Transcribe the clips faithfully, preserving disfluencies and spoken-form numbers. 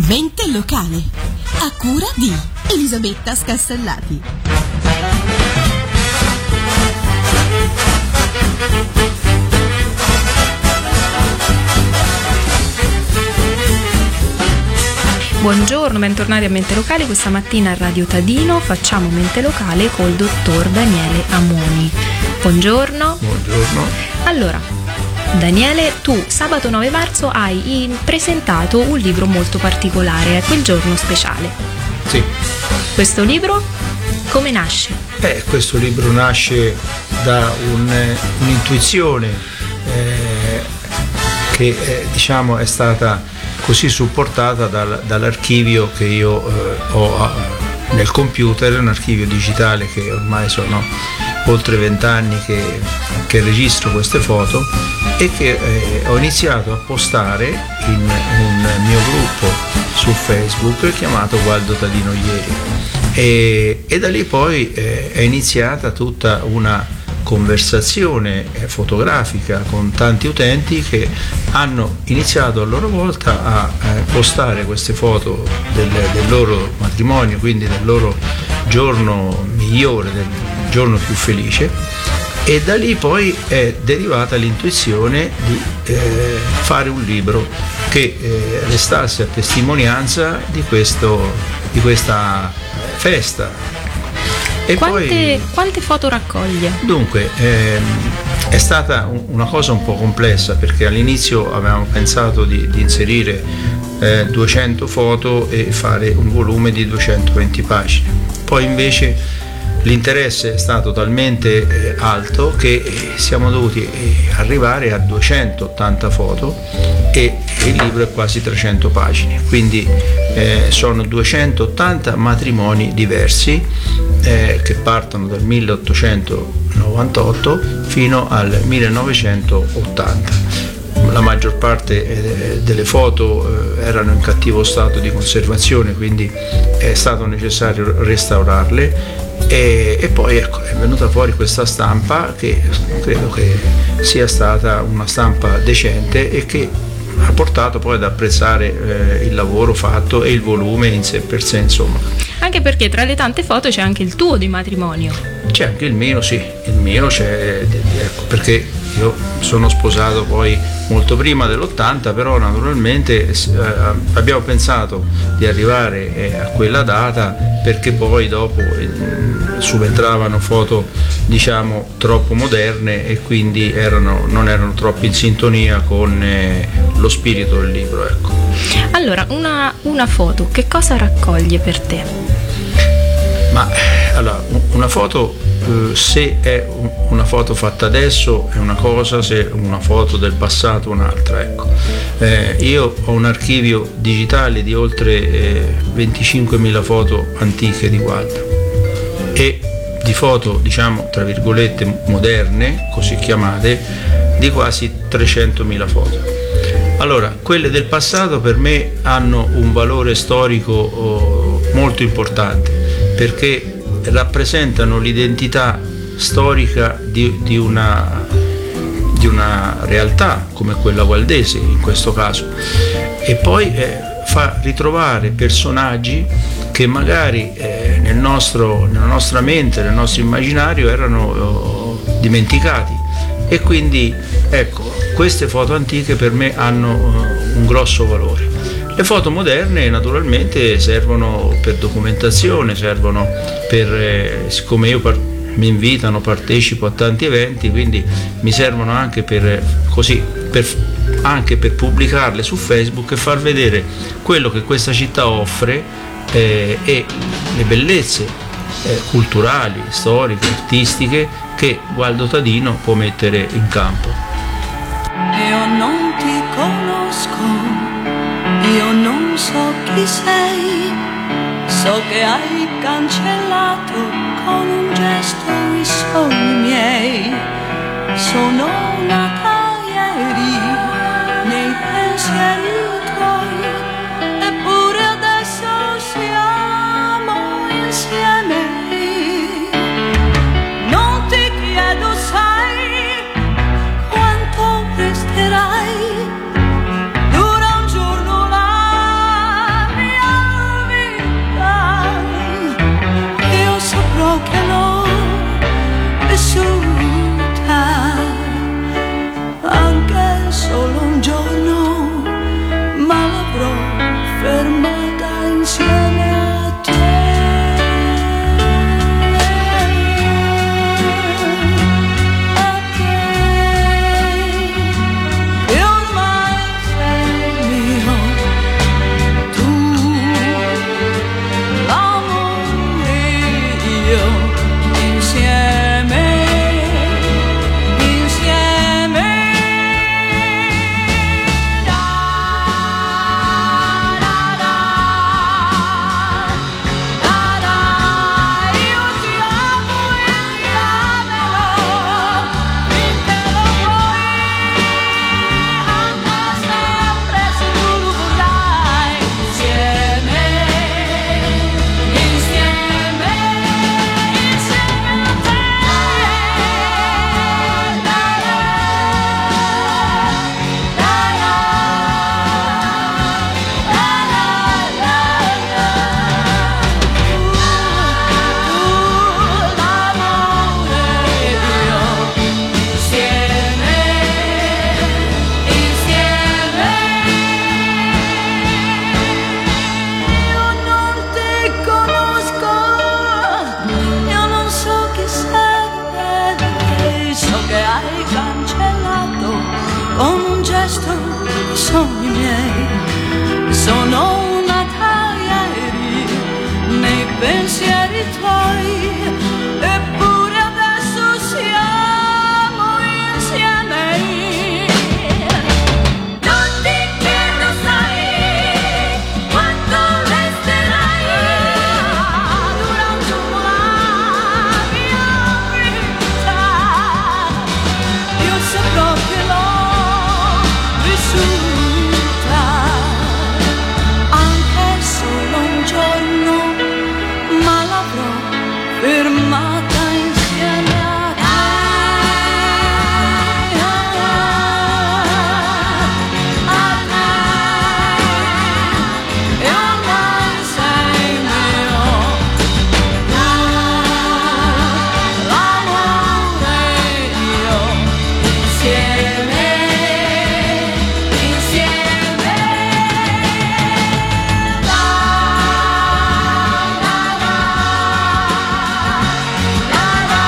Mente locale, a cura di Elisabetta Scastellati. Buongiorno, bentornati a Mente Locale. Questa mattina a Radio Tadino facciamo Mente Locale col dottor Daniele Amoni. Buongiorno. Buongiorno. Allora, Daniele, tu sabato nove marzo hai presentato un libro molto particolare, è quel giorno speciale. Sì. Questo libro come nasce? Eh, questo libro nasce da un, un'intuizione eh, che eh, diciamo è stata così supportata dal, dall'archivio che io eh, ho nel computer, un archivio digitale che ormai sono oltre vent'anni che, che registro queste foto e che eh, ho iniziato a postare in un mio gruppo su Facebook chiamato Gualdo Tadino Ieri e, e da lì poi eh, è iniziata tutta una conversazione fotografica con tanti utenti che hanno iniziato a loro volta a eh, postare queste foto del, del loro matrimonio, quindi del loro giorno migliore, del giorno più felice, e da lì poi è derivata l'intuizione di eh, fare un libro che eh, restasse a testimonianza di, questo, di questa festa. E quante, poi, quante foto raccoglie? Dunque, ehm, è stata un, una cosa un po' complessa perché all'inizio avevamo pensato di, di inserire eh, duecento foto e fare un volume di duecentoventi pagine. Poi invece l'interesse è stato talmente eh, alto che eh, siamo dovuti eh, arrivare a duecentottanta foto e il libro è quasi trecento pagine, quindi eh, sono duecentottanta matrimoni diversi eh, che partono dal milleottocentonovantotto fino al millenovecentottanta. La maggior parte eh, delle foto eh, erano in cattivo stato di conservazione, quindi è stato necessario restaurarle. E, e poi ecco, è venuta fuori questa stampa che credo che sia stata una stampa decente e che ha portato poi ad apprezzare eh, il lavoro fatto e il volume in sé per sé, insomma. Anche perché tra le tante foto c'è anche il tuo di matrimonio. C'è anche il mio, sì, il mio c'è, ecco, perché io sono sposato poi molto prima dell'ottanta, però naturalmente eh, abbiamo pensato di arrivare eh, a quella data perché poi dopo eh, subentravano foto diciamo troppo moderne e quindi erano, non erano troppo in sintonia con eh, lo spirito del libro, ecco. Allora, una, una foto, che cosa raccoglie per te? Ma allora, una foto, eh, se è una foto fatta adesso è una cosa, se è una foto del passato un'altra, ecco. Eh, io ho un archivio digitale di oltre eh, venticinquemila foto antiche di Gualdo e di foto, diciamo, tra virgolette, moderne, così chiamate, di quasi trecentomila foto. Allora, quelle del passato per me hanno un valore storico oh, molto importante perché rappresentano l'identità storica di, di, una, di una realtà come quella valdese in questo caso e poi eh, fa ritrovare personaggi che magari eh, nel nostro, nella nostra mente, nel nostro immaginario erano oh, dimenticati e quindi ecco, queste foto antiche per me hanno uh, un grosso valore. Le foto moderne naturalmente servono per documentazione, servono per, eh, siccome io par- mi invitano, partecipo a tanti eventi, quindi mi servono anche per, così, per, anche per pubblicarle su Facebook e far vedere quello che questa città offre eh, e le bellezze eh, culturali, storiche, artistiche che Gualdo Tadino può mettere in campo. Io non ti conosco, io non so chi sei, so che hai cancellato con un gesto i sogni miei. Sono nata ieri nei pensieri tuoi, eppure adesso siamo insieme. Non ti chiedo, sai, quanto resterai, dura un giorno la sogni miei sono nata ieri nei pensieri tuoi, eppure adesso siamo insieme. Non ti chiedo, sai, quanto resterai durante la mia vita. Io saprò che l'ho vissuta anche solo un giorno, ma l'avrò fermata insieme a te. A te. E ormai sei mio. Tu, l'amore e io insieme, insieme. La, la, la, la, la,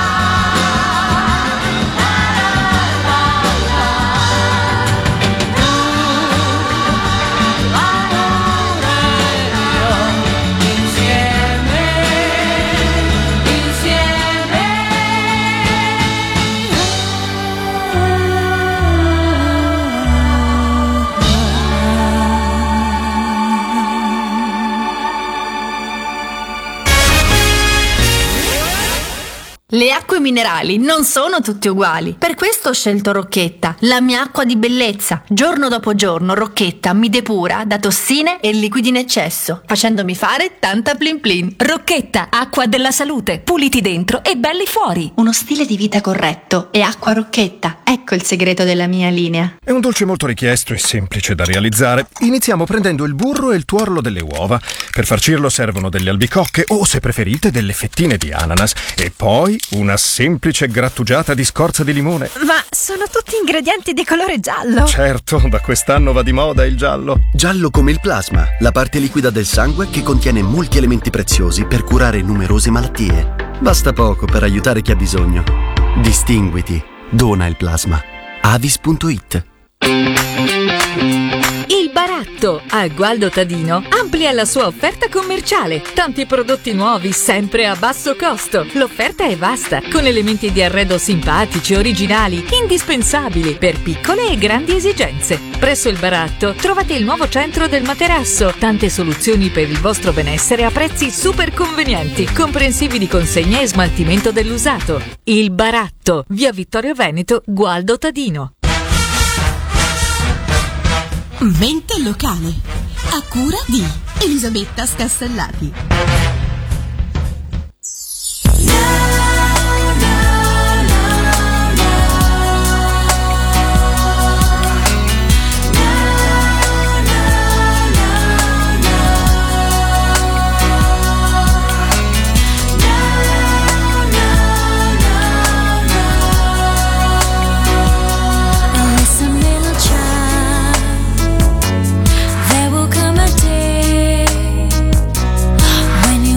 Le acque minerali non sono tutte uguali. Per questo ho scelto Rocchetta, la mia acqua di bellezza. Giorno dopo giorno Rocchetta mi depura da tossine e liquidi in eccesso, facendomi fare tanta plin plin. Rocchetta, acqua della salute, puliti dentro e belli fuori. Uno stile di vita corretto e acqua Rocchetta. Ecco il segreto della mia linea. È un dolce molto richiesto e semplice da realizzare. Iniziamo prendendo il burro e il tuorlo delle uova. Per farcirlo servono delle albicocche o, se preferite, delle fettine di ananas. E poi una semplice grattugiata di scorza di limone. Ma sono tutti ingredienti di colore giallo. Certo, da quest'anno va di moda il giallo. Giallo come il plasma, la parte liquida del sangue che contiene molti elementi preziosi per curare numerose malattie. Basta poco per aiutare chi ha bisogno. Distinguiti. Dona il plasma. Avis punto it. Il baratto a Gualdo Tadino amplia la sua offerta commerciale. Tanti prodotti nuovi sempre a basso costo. L'offerta è vasta, con elementi di arredo simpatici, originali, indispensabili per piccole e grandi esigenze. Presso il baratto trovate il nuovo centro del materasso. Tante soluzioni per il vostro benessere a prezzi super convenienti, comprensivi di consegna e smaltimento dell'usato. Il baratto, via Vittorio Veneto, Gualdo Tadino. Mente locale, a cura di Elisabetta Scastellati. When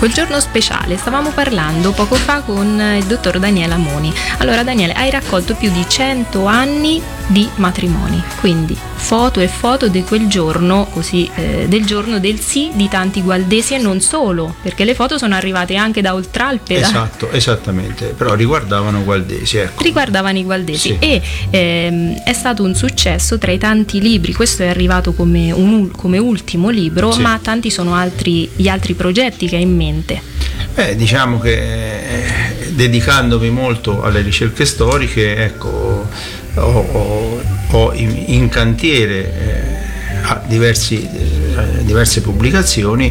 quel giorno speciale. Stavamo parlando poco fa con il dottor Daniele Amoni. Allora Daniele, hai raccolto più di cento anni di matrimoni, quindi foto e foto di quel giorno, così eh, del giorno del sì di tanti gualdesi, e non solo, perché le foto sono arrivate anche da Oltralpe. Esatto, esattamente, però riguardavano gualdesi, ecco. Riguardavano i gualdesi, sì. E ehm, è stato un successo tra i tanti libri. Questo è arrivato come, un, come ultimo libro, sì. Ma tanti sono altri, gli altri progetti che hai in mente. Beh, diciamo che eh, dedicandomi molto alle ricerche storiche, ecco, ho, ho, ho in, in cantiere eh, a diversi, eh, diverse pubblicazioni,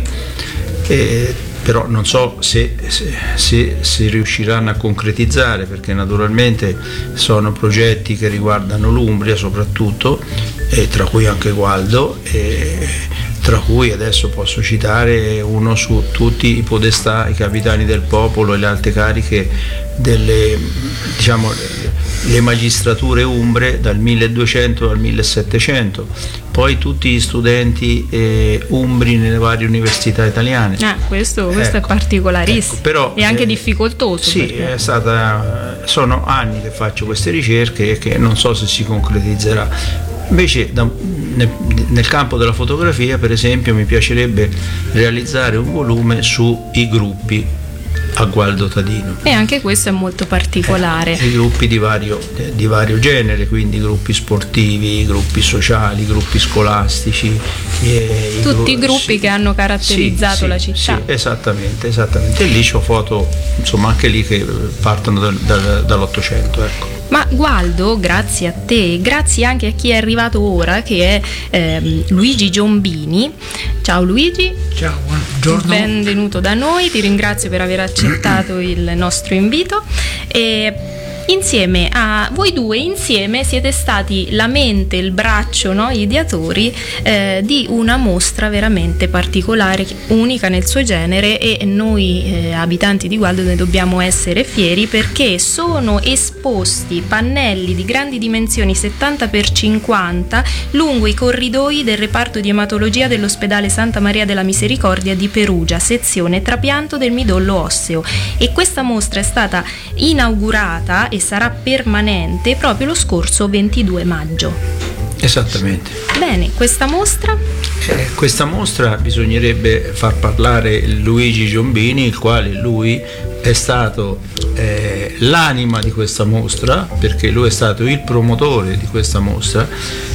eh, però non so se, se, se si riusciranno a concretizzare, perché naturalmente sono progetti che riguardano l'Umbria soprattutto, e tra cui anche Gualdo, e tra cui adesso posso citare uno su tutti i podestà, i capitani del popolo e le alte cariche delle, diciamo, le magistrature umbre dal milleduecento al millesettecento, poi tutti gli studenti eh, umbri nelle varie università italiane. Ah, questo, questo ecco, è particolarissimo, ecco, però, e anche eh, difficoltoso. Sì, perché... è stata, sono anni che faccio queste ricerche e che non so se si concretizzerà. Invece da, nel, nel campo della fotografia, per esempio, mi piacerebbe realizzare un volume sui gruppi a Gualdo Tadino. E anche questo è molto particolare. Eh, I gruppi di vario, di vario genere, quindi gruppi sportivi, gruppi sociali, gruppi scolastici. Eh, Tutti i, i gruppi sì, che hanno caratterizzato sì, la sì, città. Sì, esattamente, esattamente. E lì c'ho foto, insomma, anche lì che partono da, da, dall'Ottocento, ecco. Ma Gualdo, grazie a te, grazie anche a chi è arrivato ora, che è ehm, Luigi Giombini. Ciao Luigi. Ciao, buongiorno. Benvenuto da noi, ti ringrazio per aver accettato il nostro invito. E insieme a voi due, insieme siete stati la mente, il braccio, no? Gli ideatori eh, di una mostra veramente particolare, unica nel suo genere, e noi eh, abitanti di Gualdo ne dobbiamo essere fieri, perché sono esposti pannelli di grandi dimensioni, settanta per cinquanta, lungo i corridoi del reparto di ematologia dell'ospedale Santa Maria della Misericordia di Perugia, sezione trapianto del midollo osseo. E questa mostra è stata inaugurata e sarà permanente proprio lo scorso ventidue maggio. Esattamente. Bene, questa mostra? Eh, questa mostra bisognerebbe far parlare Luigi Giombini, il quale lui è stato eh, l'anima di questa mostra, perché lui è stato il promotore di questa mostra,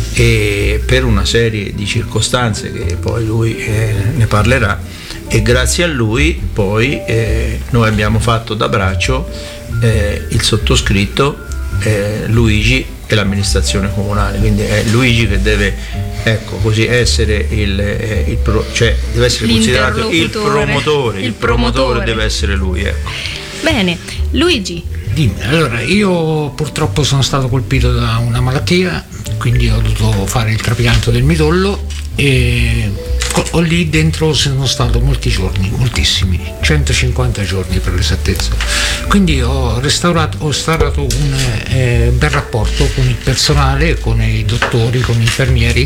e per una serie di circostanze che poi lui eh, ne parlerà, e grazie a lui poi eh, noi abbiamo fatto da braccio Eh, il sottoscritto, eh, Luigi e l'amministrazione comunale, quindi è Luigi che deve, ecco, così essere il, eh, il pro, cioè deve essere considerato il promotore, il, il promotore, promotore deve essere lui, ecco. Bene, Luigi. Dimmi, allora, io purtroppo sono stato colpito da una malattia, quindi ho dovuto fare il trapianto del midollo, e ho lì dentro sono stato molti giorni, moltissimi, centocinquanta giorni per l'esattezza. Quindi ho restaurato, ho instaurato un eh, bel rapporto con il personale, con i dottori, con gli infermieri,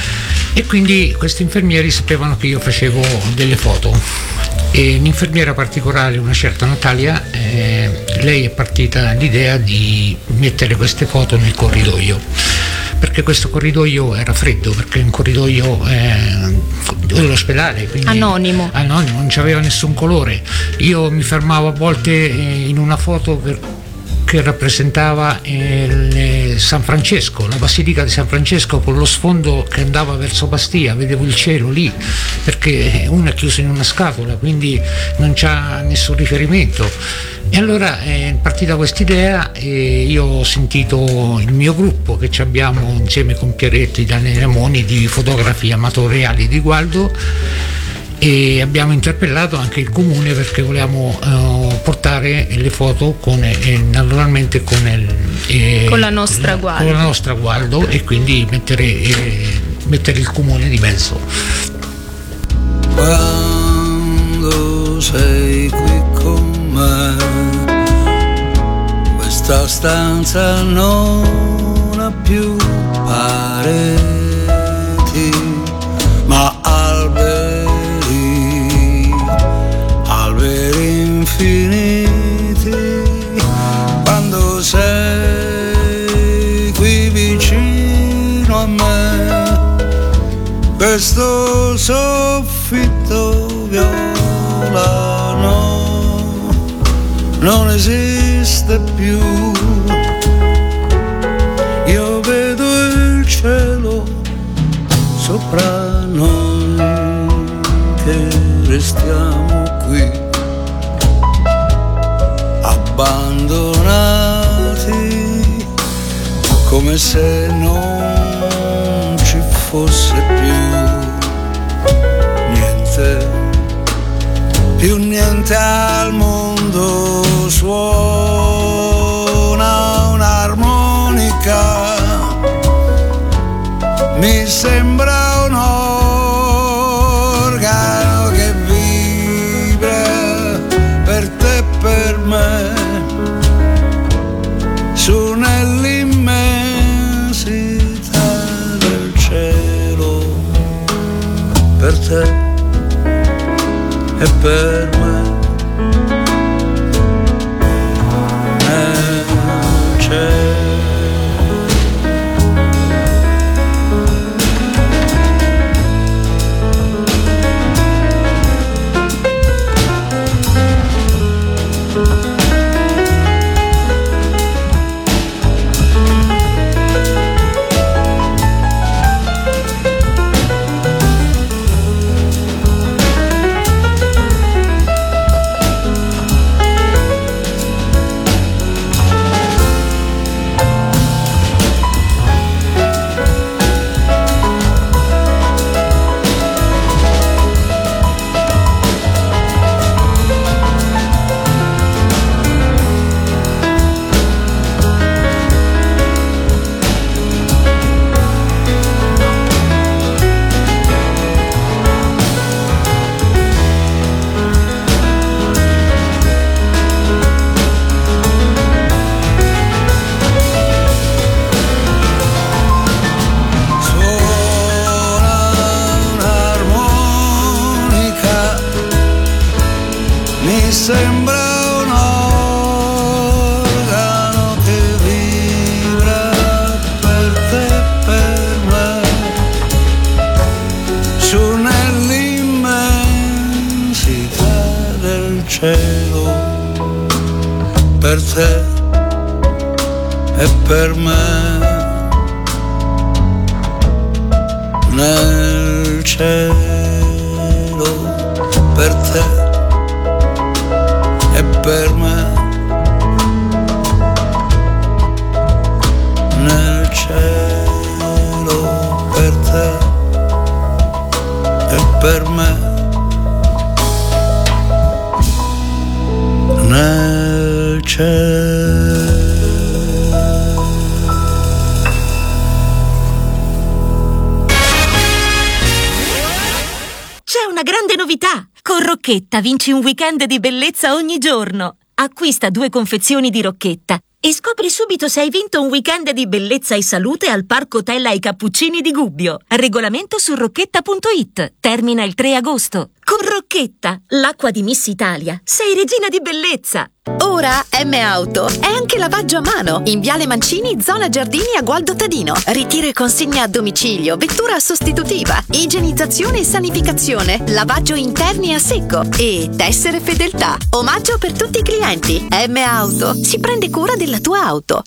e quindi questi infermieri sapevano che io facevo delle foto. E un'infermiera particolare, una certa Natalia, eh, lei è partita l'idea di mettere queste foto nel corridoio, perché questo corridoio era freddo, perché è un corridoio eh, dell'ospedale, quindi anonimo, anonimo, non c'aveva nessun colore. Io mi fermavo a volte eh, in una foto per, che rappresentava eh, San Francesco, la Basilica di San Francesco, con lo sfondo che andava verso Bastia, vedevo il cielo lì, perché uno è chiuso in una scatola, quindi non c'ha nessun riferimento. E allora è partita questa idea, e io ho sentito il mio gruppo, che ci abbiamo insieme con Pieretti, Daniele Amoni, di fotografie amatoriali di Gualdo, e abbiamo interpellato anche il comune, perché volevamo uh, portare le foto con, eh, naturalmente con, il, eh, con la nostra Gualdo, con la nostra Gualdo, e quindi mettere, eh, mettere il comune di mezzo. Quando sei qui con me, questa stanza non ha più pareti, ma alberi, alberi infiniti quando sei qui vicino a me. Questo soffitto violano non esiste più. Io vedo il cielo sopra noi che restiamo qui, abbandonati come se non ci fosse più niente, più niente al mondo. Suona un'armonica, mi sembra un organo che vibra per te e per me, su nell'immensità del cielo, per te e per me. Nel cielo. Sembra un organo che vibra per te e per me, su nell'immensità del cielo, per te e per me, nel cielo, per te e per me, nel cielo, per te e per me, nel cielo. C'è una grande novità! Con Rocchetta vinci un weekend di bellezza ogni giorno. Acquista due confezioni di Rocchetta e scopri subito se hai vinto un weekend di bellezza e salute al Parco Hotel ai Cappuccini di Gubbio. Regolamento su rocchetta punto it. Termina il tre agosto. Con Rocchetta, l'acqua di Miss Italia, sei regina di bellezza. Ora M-Auto è anche lavaggio a mano in Viale Mancini, zona Giardini a Gualdo Tadino. Ritiro e consegna a domicilio, vettura sostitutiva, igienizzazione e sanificazione, lavaggio interni a secco e tessere fedeltà. Omaggio per tutti i clienti. M-Auto si prende cura della tua auto.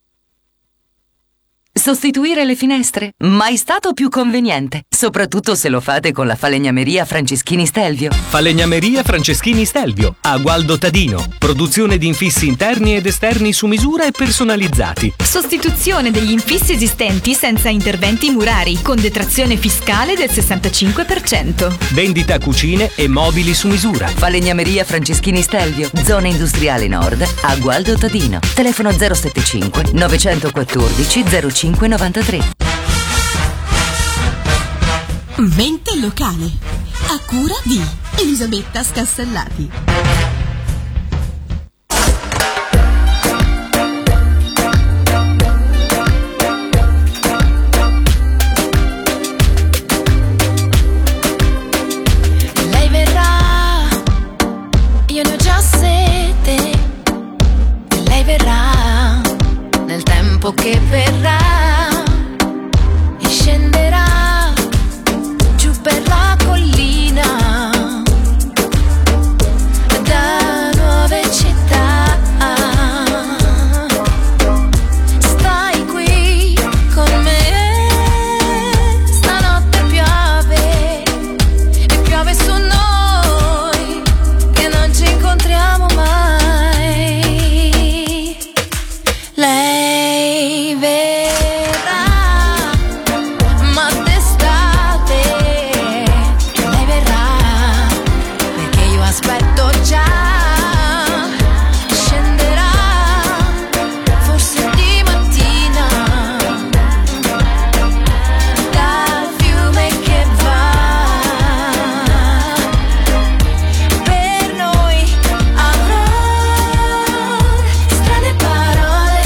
Sostituire le finestre? Mai stato più conveniente, soprattutto se lo fate con la falegnameria Franceschini Stelvio. Falegnameria Franceschini Stelvio, a Gualdo Tadino. Produzione di infissi interni ed esterni su misura e personalizzati. Sostituzione degli infissi esistenti senza interventi murari, con detrazione fiscale del sessantacinque per cento. Vendita cucine e mobili su misura. Falegnameria Franceschini Stelvio, zona industriale nord, a Gualdo Tadino. Telefono zero settantacinque novecentoquattordici zero cinque novantatré. Mente locale, a cura di Elisabetta Scastellati. Lei verrà io ne ho già sete e lei verrà nel tempo che verrà e scenderà giù per la collina da nuove città. Stai qui con me, stanotte piove e piove su noi che non ci incontriamo mai. Lei verrà, ma d'estate lei verrà, perché io aspetto già. Scenderà forse di mattina dal fiume che va. Per noi avrò strane parole,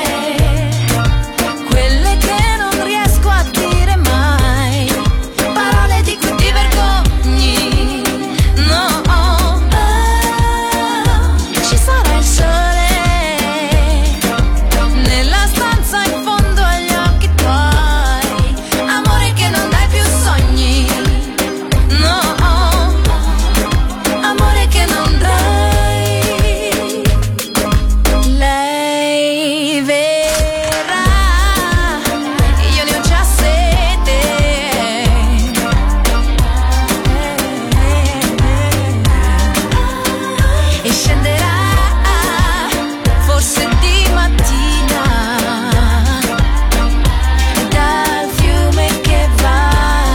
quelle che non riesco a dire mai, parole di cui ti vergogni. No, oh, ci sarà il sole nella stanza in fondo agli occhi tuoi, amore che non dai più sogni. No, oh, amore che non dai. Lei verrà, io ne ho già sete e scenderà forse di mattina dal fiume che va.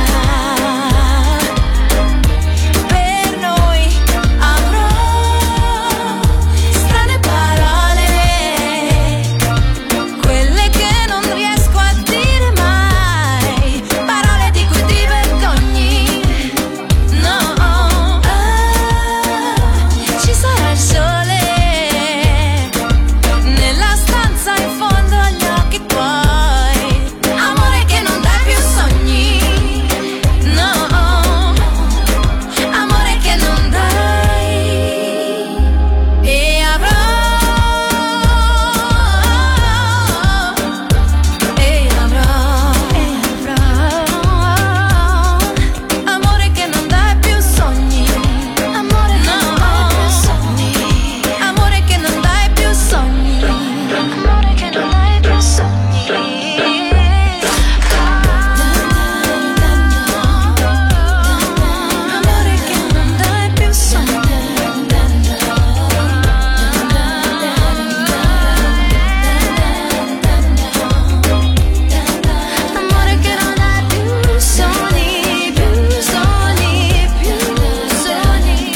Per noi avrò strane parole, quelle che non riesco a dire mai, parole di cui ti vergogni. No, ah, ci sarà il sole nella stanza in fondo agli occhi tuoi, amore che non dai più sogni. No, amore che non dai. E avrò, e avrò, e avrò amore che non dai più sogni. Amore no, amore che non dai più sogni. Amore che non dai più sogni. Amore che non dai più sogni. Amore che non dai più sogni, più sogni, più sogni.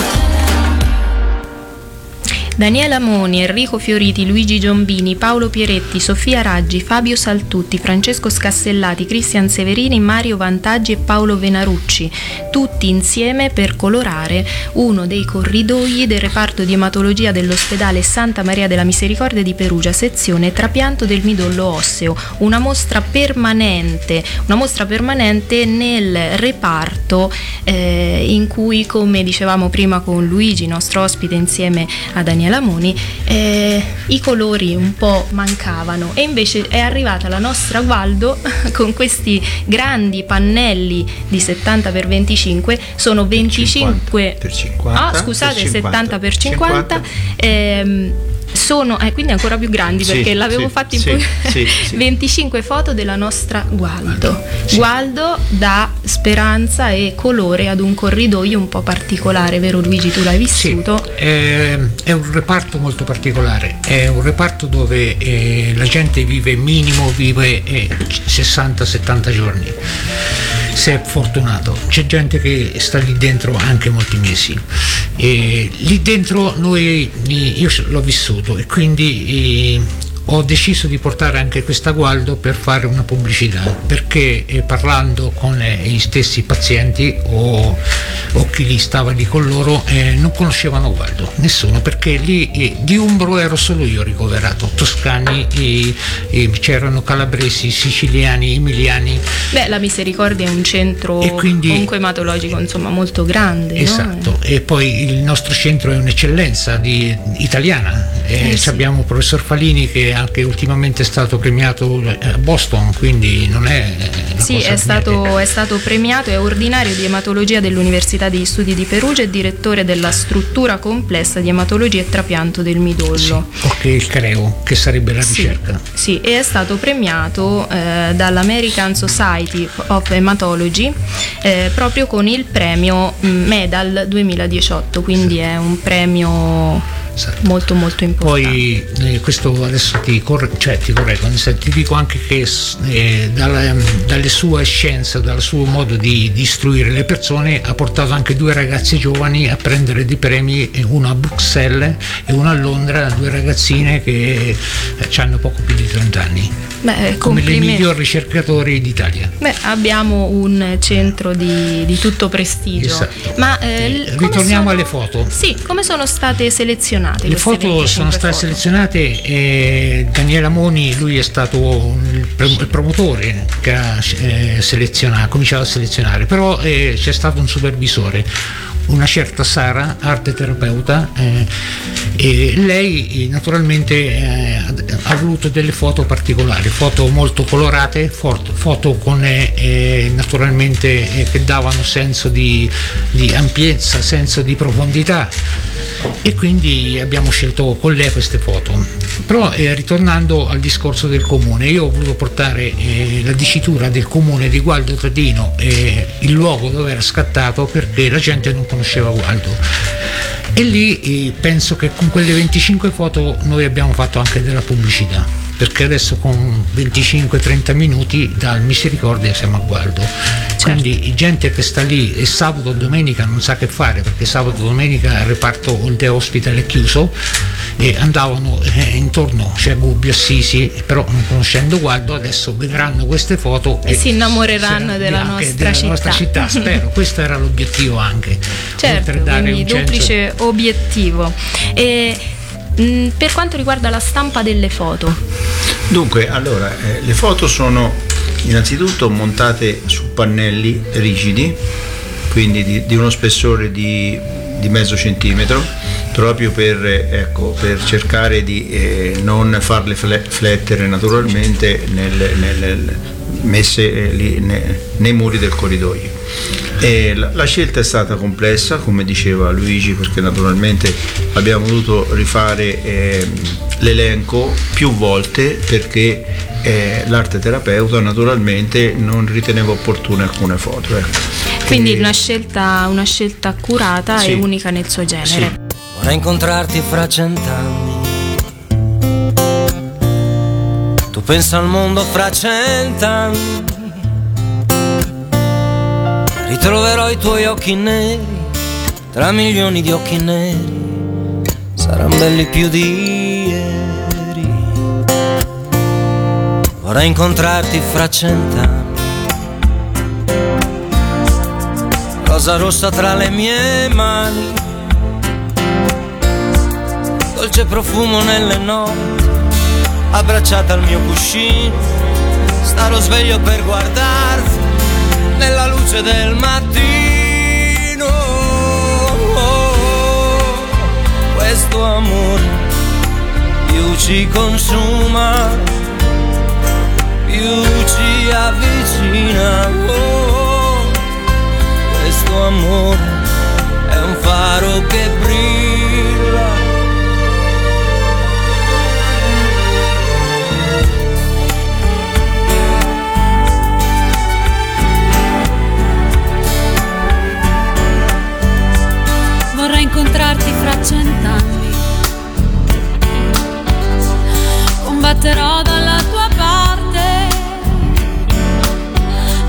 Daniela Moni, Enrico Fioriti, Luigi Giombini, Paolo Pieretti, Sofia Raggi, Fabio Saltutti, Francesco Scassellati, Cristian Severini, Mario Vantaggi e Paolo Venarucci, tutti insieme per colorare uno dei corridoi del reparto di ematologia dell'ospedale Santa Maria della Misericordia di Perugia, sezione trapianto del midollo osseo, una mostra permanente, una mostra permanente nel reparto eh, in cui, come dicevamo prima con Luigi, nostro ospite insieme a Daniela Moni, eh, i colori un po' mancavano e invece è arrivata la nostra Gualdo con questi grandi pannelli di settanta per venticinque, sono venticinque per cinquanta, ah scusate per cinquanta, settanta per cinquanta, cinquanta. Ehm, sono eh, quindi ancora più grandi perché Sì, l'avevo sì, fatto in sì, poi sì, sì. venticinque foto della nostra Gualdo. Gualdo dà speranza e colore ad un corridoio un po' particolare, vero Luigi? Tu l'hai vissuto? È, è un reparto molto particolare, è un reparto dove eh, la gente vive minimo, vive eh, sessanta settanta giorni, se è fortunato. C'è gente che sta lì dentro anche molti mesi. E lì dentro noi, io l'ho vissuto e quindi ho deciso di portare anche questa Gualdo per fare una pubblicità, perché eh, parlando con eh, gli stessi pazienti o, o chi li stava lì con loro eh, non conoscevano Gualdo, nessuno, perché lì eh, di Umbro ero solo io ricoverato, toscani, e, e c'erano calabresi, siciliani, emiliani. Beh, la Misericordia è un centro e quindi, comunque ematologico insomma molto grande, esatto, no? E poi il nostro centro è un'eccellenza di, italiana, e eh sì. abbiamo il professor Falini che anche ultimamente è stato premiato a Boston, quindi non è una sì, cosa è stato, è stato premiato, è ordinario di ematologia dell'Università degli Studi di Perugia e direttore della struttura complessa di ematologia e trapianto del midollo. Sì, ok, il CREO, che sarebbe la ricerca. Sì, sì, e è stato premiato eh, dall'American Society of Hematology eh, proprio con il premio Medal duemiladiciotto, quindi è un premio molto molto importante. Poi eh, questo adesso ti, corre, cioè, ti correggo, ti dico anche che eh, dalla, dalle sue scienze, dal suo modo di, di istruire le persone, ha portato anche due ragazze giovani a prendere dei premi, uno a Bruxelles e uno a Londra, due ragazzine che eh, hanno poco più di trenta anni. Beh, come le migliori ricercatori d'Italia. Beh, abbiamo un centro di, di tutto prestigio. Esatto. Ma eh, ritorniamo sono, alle foto. Sì, come sono state selezionate? Le foto sono state foto? selezionate, eh, Daniela Moni, lui è stato il, il promotore che ha eh, selezionato, ha cominciato a selezionare, però eh, c'è stato un supervisore, una certa Sara, arte terapeuta, eh, e lei naturalmente eh, ha voluto delle foto particolari, foto molto colorate, foto con eh, eh, naturalmente eh, che davano senso di, di ampiezza, senso di profondità, e quindi abbiamo scelto con lei queste foto. Però eh, ritornando al discorso del comune, io ho voluto portare eh, la dicitura del comune di Gualdo Tadino, eh, il luogo dove era scattato, perché la gente non conosceva Gualdo, e lì eh, penso che con quelle venticinque foto noi abbiamo fatto anche della pubblicità, perché adesso con venticinque trenta minuti dal Misericordia siamo a Gualdo. Certo. Quindi gente che sta lì e sabato o domenica non sa che fare, perché sabato o domenica il reparto All Day Hospital è chiuso, e andavano eh, intorno, cioè Gubbio, Assisi, però non conoscendo Gualdo adesso vedranno queste foto e, e si innamoreranno della, nostra, della città. nostra città. Spero, questo era l'obiettivo anche. Certo, quindi duplice centro... obiettivo. E mh, per quanto riguarda la stampa delle foto? Dunque, allora, eh, le foto sono innanzitutto montate su pannelli rigidi, quindi di, di uno spessore di, di mezzo centimetro, proprio per, ecco, per cercare di eh, non farle flettere naturalmente nel, nel, messe eh, lì, ne, nei muri del corridoio. E la, la scelta è stata complessa, come diceva Luigi, perché naturalmente abbiamo dovuto rifare eh, l'elenco più volte, perché eh, l'arte terapeuta naturalmente non riteneva opportune alcune foto. Ecco. Quindi e... una scelta, una scelta accurata sì. e unica nel suo genere. Sì. Vorrei incontrarti fra cent'anni. Tu pensa al mondo fra cent'anni. Ritroverò i tuoi occhi neri tra milioni di occhi neri. Saranno belli più di ieri. Vorrei incontrarti fra cent'anni. Rosa rossa tra le mie mani, dolce profumo nelle notti, abbracciata al mio cuscino. Starò sveglio per guardarti nella luce del mattino. Oh, questo amore più ci consuma, più ci avvicina. Oh, questo amore è un faro che brilla. Vorrei incontrarti fra cent'anni. Combatterò dalla tua parte,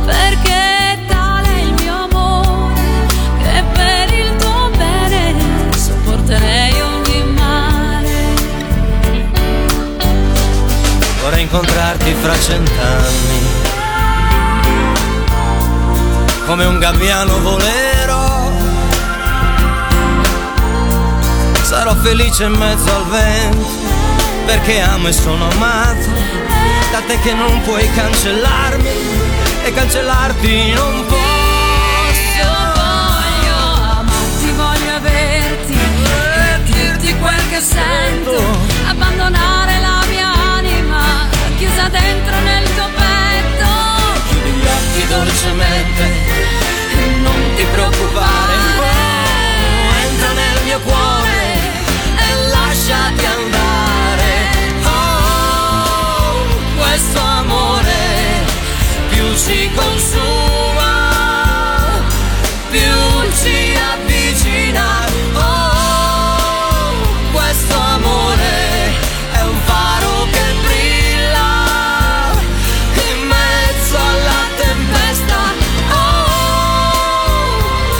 perché tale è il mio amore, che per il tuo bene incontrarti fra cent'anni. Come un gabbiano volerò, sarò felice in mezzo al vento, perché amo e sono amato da te che non puoi cancellarmi e cancellarti non posso. Voglio amarti, voglio averti e dirti quel che sento, abbandonare la mia anima chiusa dentro nel tuo petto. Chiudi gli occhi dolcemente e non ti preoccupare, oh, entra nel mio cuore e lasciati andare. Oh, questo amore più ci consuma, più ci avvicina. Oh, questo amore è un faro che brilla in mezzo alla tempesta. Oh,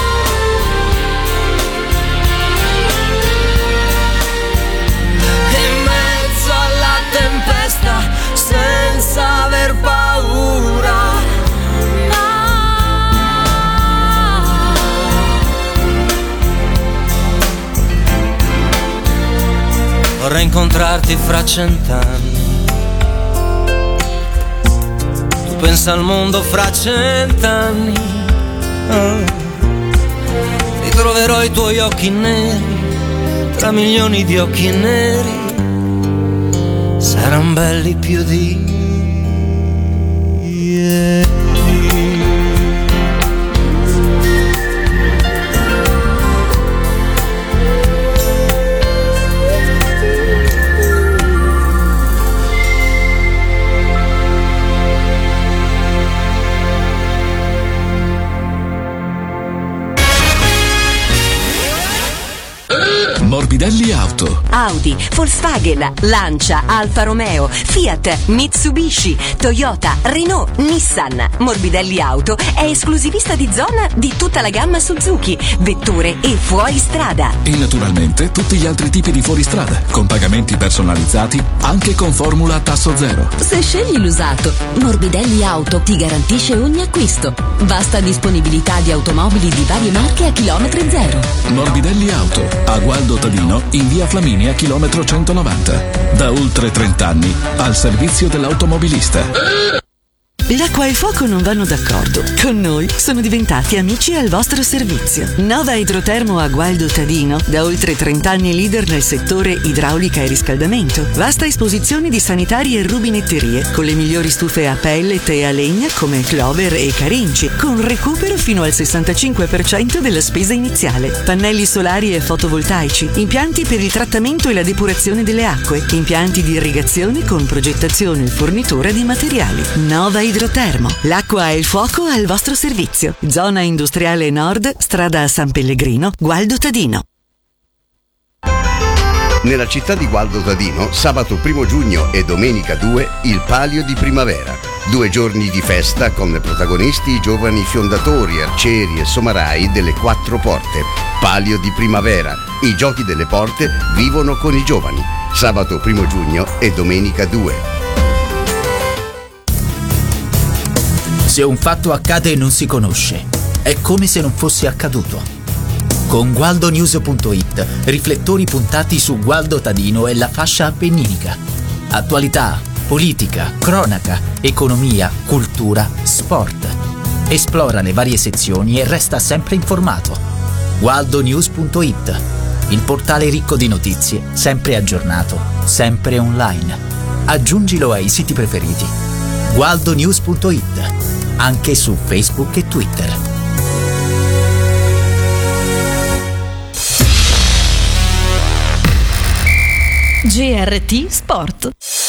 in mezzo alla tempesta, senza aver paura. Vorrei incontrarti fra cent'anni. Tu pensa al mondo fra cent'anni. Oh. Ritroverò i tuoi occhi neri tra milioni di occhi neri. Saran belli più di ieri. Morbidelli Auto. Audi, Volkswagen, Lancia, Alfa Romeo, Fiat, Mitsubishi, Toyota, Renault, Nissan. Morbidelli Auto è esclusivista di zona di tutta la gamma Suzuki, vetture e fuoristrada. E naturalmente tutti gli altri tipi di fuoristrada, con pagamenti personalizzati, anche con formula a tasso zero. Se scegli l'usato, Morbidelli Auto ti garantisce ogni acquisto. Vasta disponibilità di automobili di varie marche a chilometri zero. Morbidelli Auto, a Gualdo Tadino, in via Flaminia, chilometro centonovanta. Da oltre trent'anni al servizio dell'automobilista. L'acqua e il fuoco non vanno d'accordo. Con noi sono diventati amici al vostro servizio. Nova Idrotermo a Gualdo Tadino, da oltre trent'anni leader nel settore idraulica e riscaldamento. Vasta esposizione di sanitari e rubinetterie, con le migliori stufe a pellet e a legna come Clover e Carinci, con recupero fino al sessantacinque per cento della spesa iniziale. Pannelli solari e fotovoltaici, impianti per il trattamento e la depurazione delle acque, impianti di irrigazione con progettazione e fornitura di materiali. Nova Idrotermo, l'acqua e il fuoco al vostro servizio. Zona industriale nord, strada San Pellegrino, Gualdo Tadino. Nella città di Gualdo Tadino, sabato primo giugno e domenica due, il Palio di Primavera. Due giorni di festa con protagonisti i giovani fiondatori, arcieri e somarai delle quattro porte. Palio di Primavera. I giochi delle porte vivono con i giovani. Sabato primo giugno e domenica due. Se un fatto accade e non si conosce, è come se non fosse accaduto. Con gualdonews punto it, riflettori puntati su Gualdo Tadino e la fascia appenninica. Attualità, politica, cronaca, economia, cultura, sport. Esplora le varie sezioni e resta sempre informato. gualdonews punto it, il portale ricco di notizie, sempre aggiornato, sempre online. Aggiungilo ai siti preferiti. gualdonews punto it, anche su Facebook e Twitter. G R T Sport.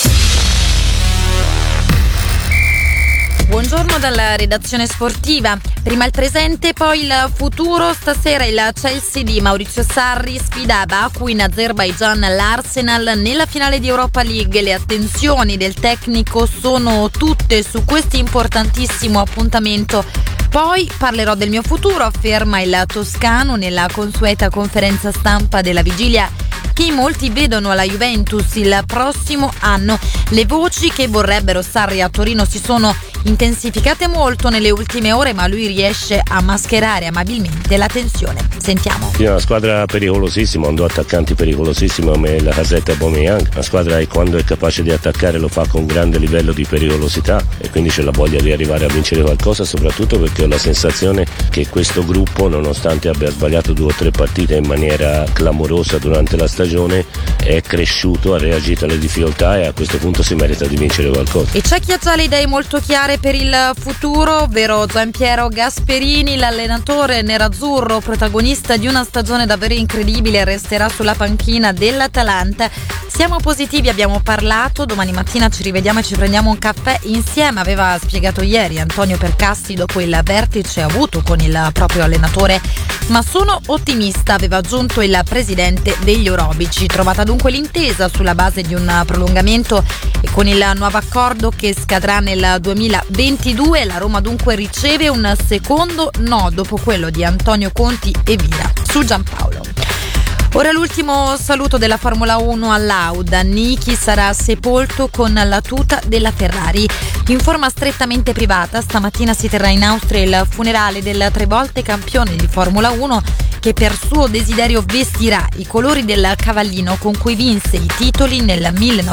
Buongiorno dalla redazione sportiva. Prima il presente, poi il futuro. Stasera il Chelsea di Maurizio Sarri sfida a Baku in Azerbaigian l'Arsenal nella finale di Europa League. Le attenzioni del tecnico sono tutte su questo importantissimo appuntamento. Poi parlerò del mio futuro, afferma il toscano nella consueta conferenza stampa della vigilia che in molti vedono alla Juventus il prossimo anno. Le voci che vorrebbero Sarri a Torino si sono intensificate molto nelle ultime ore, ma lui riesce a mascherare amabilmente la tensione. Sentiamo. È una squadra pericolosissima, un due attaccanti pericolosissimi come Lacazette e Aubameyang. Una squadra che quando è capace di attaccare lo fa con grande livello di pericolosità e quindi c'è la voglia di arrivare a vincere qualcosa, soprattutto perché ho la sensazione che questo gruppo, nonostante abbia sbagliato due o tre partite in maniera clamorosa durante la stagione, è cresciuto, ha reagito alle difficoltà e a questo punto si merita di vincere qualcosa. E c'è chi ha già le idee molto chiare per il futuro, ovvero Giampiero Gasperini, l'allenatore nerazzurro, protagonista di una stagione davvero incredibile, resterà sulla panchina dell'Atalanta. Siamo positivi, abbiamo parlato, domani mattina ci rivediamo e ci prendiamo un caffè insieme, aveva spiegato ieri Antonio Percassi dopo il vertice avuto con il proprio allenatore. Ma sono ottimista, aveva aggiunto il presidente degli Orobici. Trovata dunque l'intesa sulla base di un prolungamento e con il nuovo accordo che scadrà nel duemilaventidue, la Roma dunque riceve un secondo no dopo quello di Antonio Conti e Vira su Giampaolo. Ora l'ultimo saluto della Formula uno all'Auda. Niki sarà sepolto con la tuta della Ferrari. In forma strettamente privata, stamattina si terrà in Austria il funerale del tre volte campione di Formula uno che per suo desiderio vestirà i colori del cavallino con cui vinse i titoli nel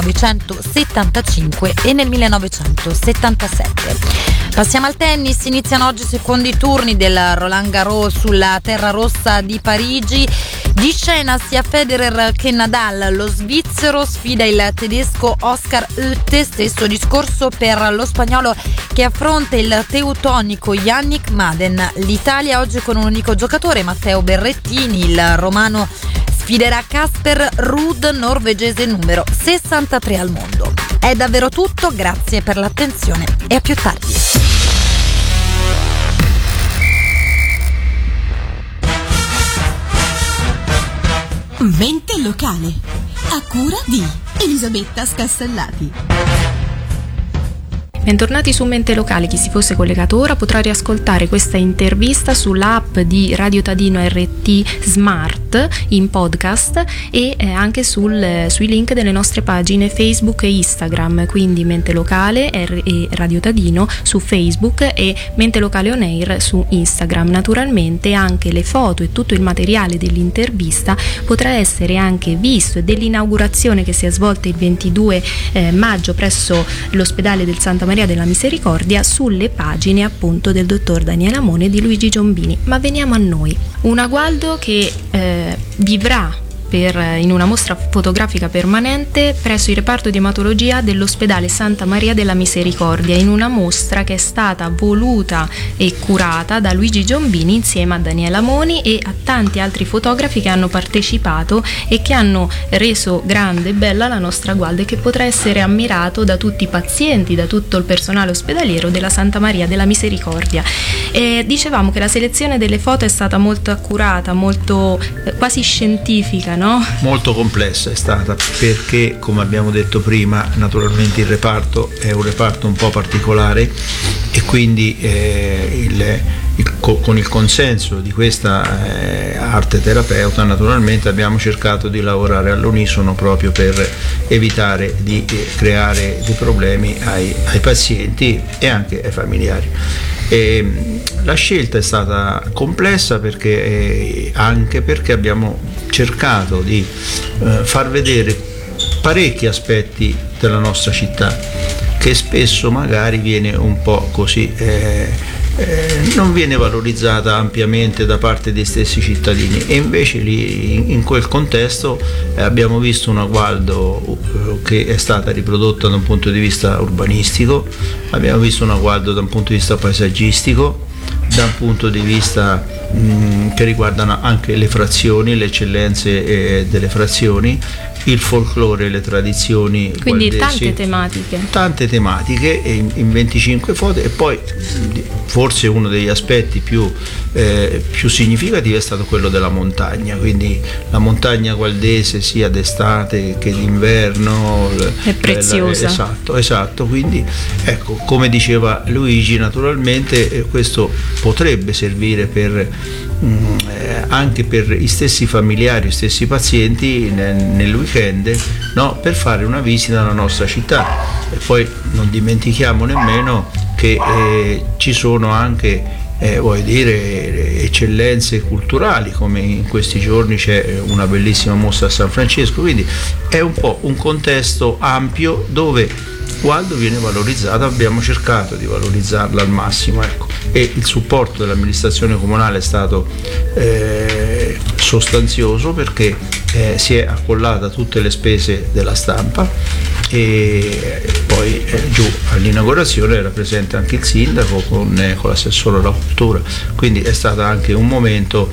millenovecentosettantacinque e nel millenovecentosettantasette. Passiamo al tennis, iniziano oggi i secondi turni del Roland Garros sulla terra rossa di Parigi. Di scena sia Federer che Nadal, lo svizzero sfida il tedesco Oscar Oette, stesso discorso per lo spagnolo che affronta il teutonico Yannick Madden. L'Italia oggi con un unico giocatore, Matteo Berrettini, il romano sfiderà Casper Ruud, norvegese numero sessantatré al mondo. È davvero tutto, grazie per l'attenzione e a più tardi. Mente locale, a cura di Elisabetta Scastellati. Bentornati su Mente Locale, chi si fosse collegato ora potrà riascoltare questa intervista sull'app di Radio Tadino R T Smart in podcast e eh, anche sul, sui link delle nostre pagine Facebook e Instagram, quindi Mente Locale e Radio Tadino su Facebook e Mente Locale On Air su Instagram. Naturalmente anche le foto e tutto il materiale dell'intervista potrà essere anche visto e dell'inaugurazione che si è svolta il ventidue eh, maggio presso l'ospedale del Santa Maria della Misericordia sulle pagine appunto del dottor Daniele Amoni e di Luigi Giombini. Ma veniamo a noi. Un Agualdo che eh, vivrà per, in una mostra fotografica permanente presso il reparto di ematologia dell'ospedale Santa Maria della Misericordia, in una mostra che è stata voluta e curata da Luigi Giombini insieme a Daniele Amoni e a tanti altri fotografi che hanno partecipato e che hanno reso grande e bella la nostra Agualdo e che potrà essere ammirato da tutti i pazienti, da tutto il personale ospedaliero della Santa Maria della Misericordia. E dicevamo che la selezione delle foto è stata molto accurata, molto eh, quasi scientifica, no? Molto complessa è stata, perché come abbiamo detto prima naturalmente il reparto è un reparto un po' particolare e quindi eh, il, il, con il consenso di questa eh, arte terapeuta naturalmente abbiamo cercato di lavorare all'unisono proprio per evitare di eh, creare dei problemi ai, ai pazienti e anche ai familiari. E la scelta è stata complessa perché eh, anche perché abbiamo cercato di eh, far vedere parecchi aspetti della nostra città che spesso magari viene un po' così eh, eh, non viene valorizzata ampiamente da parte dei stessi cittadini e invece lì in, in quel contesto eh, abbiamo visto una Agualdo eh, che è stata riprodotta da un punto di vista urbanistico, abbiamo visto una Agualdo da un punto di vista paesaggistico, da un punto di vista mh, che riguardano anche le frazioni, le eccellenze eh, delle frazioni, il folklore, le tradizioni quindi gualdesi, tante tematiche tante tematiche in, in venticinque foto. E poi forse uno degli aspetti più, eh, più significativi è stato quello della montagna, quindi la montagna gualdese sia d'estate che d'inverno è preziosa. La, esatto, esatto, quindi ecco, come diceva Luigi, naturalmente eh, questo potrebbe servire per mh, eh, anche per i stessi familiari, gli stessi pazienti nel, nel weekend, no, per fare una visita alla nostra città. E poi non dimentichiamo nemmeno che eh, ci sono anche Eh, vuoi dire eccellenze culturali, come in questi giorni c'è una bellissima mostra a San Francesco, quindi è un po' un contesto ampio dove Gualdo viene valorizzato, abbiamo cercato di valorizzarla al massimo, ecco. E il supporto dell'amministrazione comunale è stato eh, sostanzioso, perché eh, si è accollata tutte le spese della stampa, e poi eh, giù all'inaugurazione era presente anche il sindaco con, eh, con l'assessore alla cultura, quindi è stato anche un momento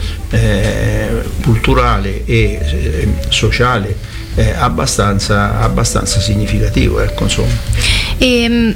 eh, culturale e eh, sociale eh, abbastanza, abbastanza significativo, ecco, insomma. E,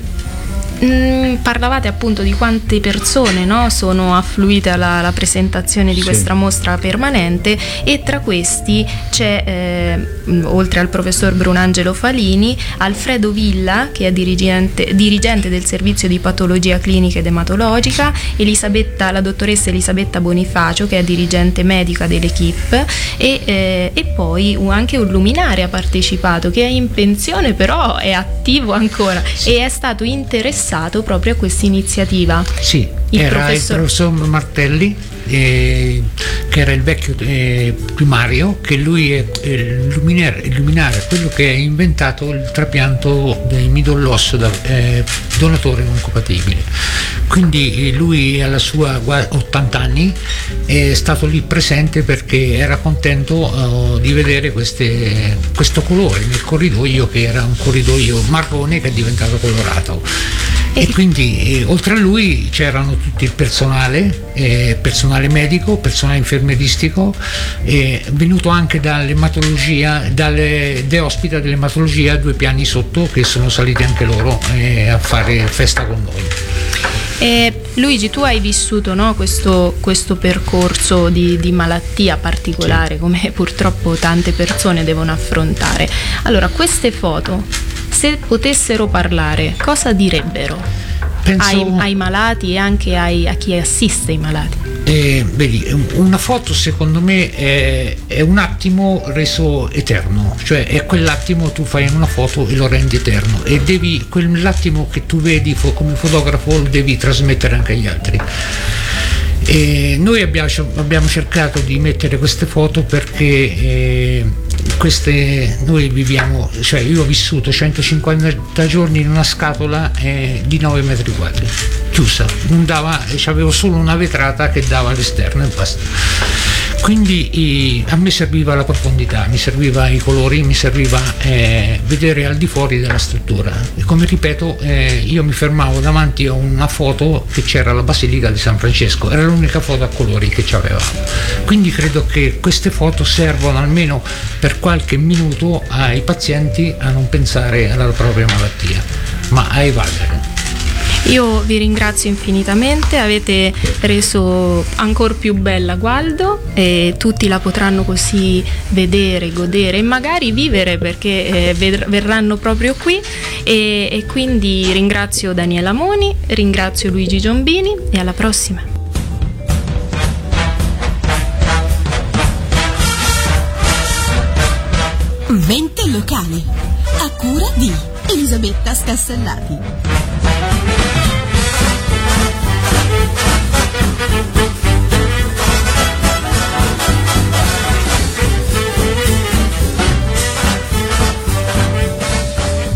mh, parlavate appunto di quante persone, no, sono affluite alla, alla presentazione di Sì. questa mostra permanente, e tra questi c'è, eh, mh, oltre al professor Brunangelo Falini, Alfredo Villa, che è dirigente, dirigente del servizio di patologia clinica ed ematologica, Elisabetta, la dottoressa Elisabetta Bonifacio, che è dirigente medica dell'equipe, e, eh, e poi anche un luminare ha partecipato, che è in pensione però è attivo ancora, sì. E è stato interessato proprio a questa iniziativa. Sì, il era professor... il professor Martelli, eh, che era il vecchio eh, primario, che lui è il luminare, il luminare, quello che ha inventato il trapianto del midollo osseo da eh, donatore non compatibile. Quindi lui alla sua ottanta anni è stato lì presente perché era contento uh, di vedere queste, questo colore nel corridoio, che era un corridoio marrone che è diventato colorato. E quindi eh, oltre a lui c'erano tutto il personale, eh, personale medico, personale infermieristico, eh, venuto anche dall'ematologia, dalle, de ospita dell'ematologia due piani sotto, che sono saliti anche loro eh, a fare festa con noi. Eh, Luigi, tu hai vissuto, no, questo, questo percorso di, di malattia particolare, sì, come purtroppo tante persone devono affrontare. Allora, queste foto, se potessero parlare, cosa direbbero Penso... ai, ai malati e anche ai, a chi assiste i malati? Eh, vedi, una foto secondo me è, è un attimo reso eterno, cioè è quell'attimo tu fai una foto e lo rendi eterno, e devi, quell'attimo che tu vedi come fotografo lo devi trasmettere anche agli altri. E noi abbiamo, abbiamo cercato di mettere queste foto perché eh, queste, noi viviamo, cioè io ho vissuto centocinquanta giorni in una scatola eh, di nove metri quadri, chiusa, non dava, avevo solo una vetrata che dava all'esterno e basta. Quindi eh, a me serviva la profondità, mi serviva i colori, mi serviva eh, vedere al di fuori della struttura. E come ripeto, eh, io mi fermavo davanti a una foto che c'era la Basilica di San Francesco, era l'unica foto a colori che avevamo. Quindi credo che queste foto servono almeno per qualche minuto ai pazienti a non pensare alla propria malattia, ma a evadere. Io vi ringrazio infinitamente, avete reso ancora più bella Gualdo, e tutti la potranno così vedere, godere e magari vivere, perché eh, verranno proprio qui, e, e quindi ringrazio Daniela Moni, ringrazio Luigi Giombini e alla prossima. Mente locale, a cura di Elisabetta Scassellati.